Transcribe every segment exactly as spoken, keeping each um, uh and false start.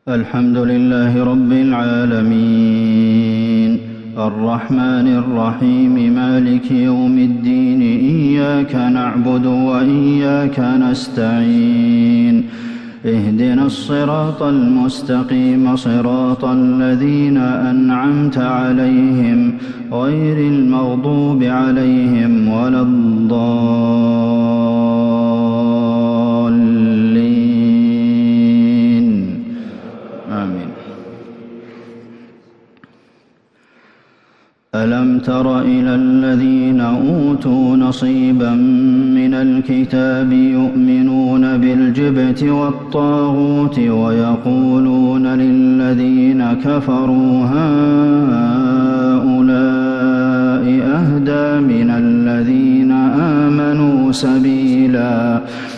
الحمد لله رب العالمين الرحمن الرحيم مالك يوم الدين إياك نعبد وإياك نستعين اهدنا الصراط المستقيم صراط الذين أنعمت عليهم غير المغضوب عليهم ولا الضالين آمين. ألم تر إلى الذين أوتوا نصيبا من الكتاب يؤمنون بالجبت والطاغوت ويقولون للذين كفروا هؤلاء أهدى من الذين آمنوا سبيلا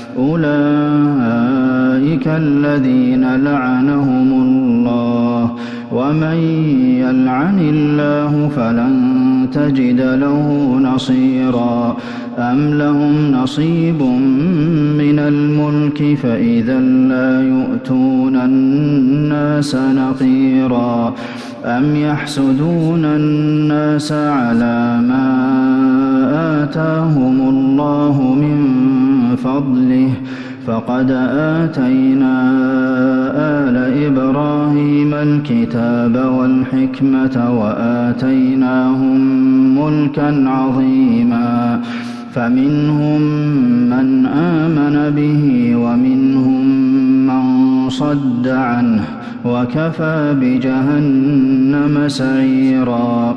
أولئك الذين لعنهم الله ومن يلعن الله فلن تجد له نصيرا أم لهم نصيب من الملك فإذا لا يؤتون الناس نقيرا أم يحسدون الناس على ما آتاهم الله من فضله فقد آتينا آل إبراهيم الكتاب والحكمة وآتيناهم ملكا عظيما فمنهم من آمن به ومنهم من صد عنه وكفى بجهنم سعيرا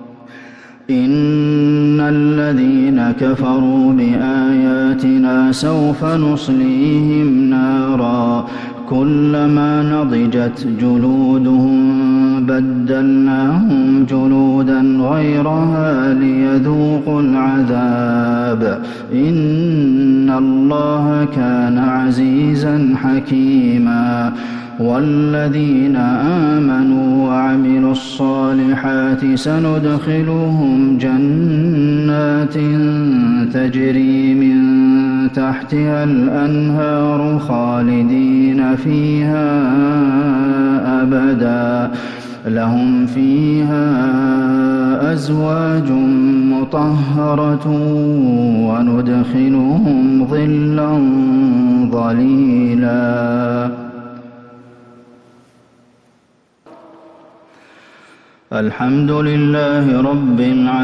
إن الذين كفروا بآياتنا سوف نصليهم نارا كلما نضجت جلودهم بدلناهم جلودا غيرها ليذوقوا العذاب إن الله كان عزيزا حكيما والذين آمنوا وعملوا الصالحات سندخلهم جنات تجري من تحتها الأنهار خالدين فيها أبدا لهم فيها أزواج مطهرة وندخلهم ظلا ظليلا. الحمد لله رب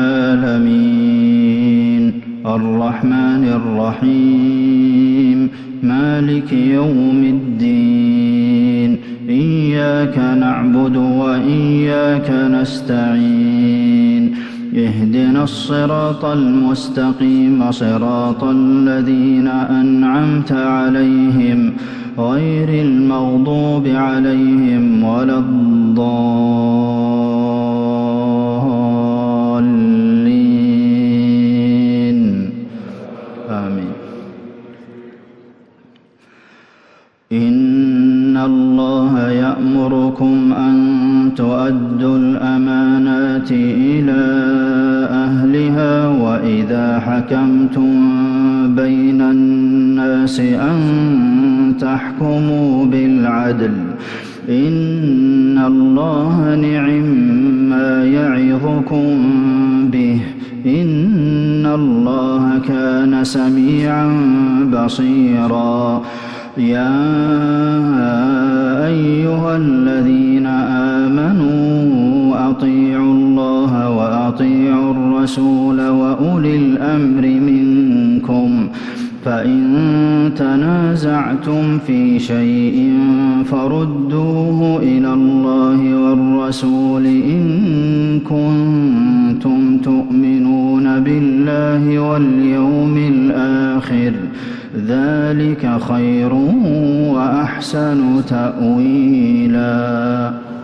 العالمين الرحمن الرحيم مالك يوم الدين إياك نعبد وإياك نستعين اهدنا الصراط المستقيم صراط الذين أنعمت عليهم غير المغضوب عليهم ولا الضالين آمين. إن الله يأمركم أن تؤدوا الأمانات إلى أهلها وإذا حكمتم بين الناس أن تحكموا بالعدل إن الله نعما يعظكم به إن الله كان سميعا بصيرا. يا أيها الذين آمنوا أطيعوا الله وأطيعوا الرسول وأولي الأمر منكم فإن تنازعتم في شيء فردوه إلى الله والرسول إن كنتم تؤمنون بالله واليوم الآخر ذلك خير وأحسن تأويلا.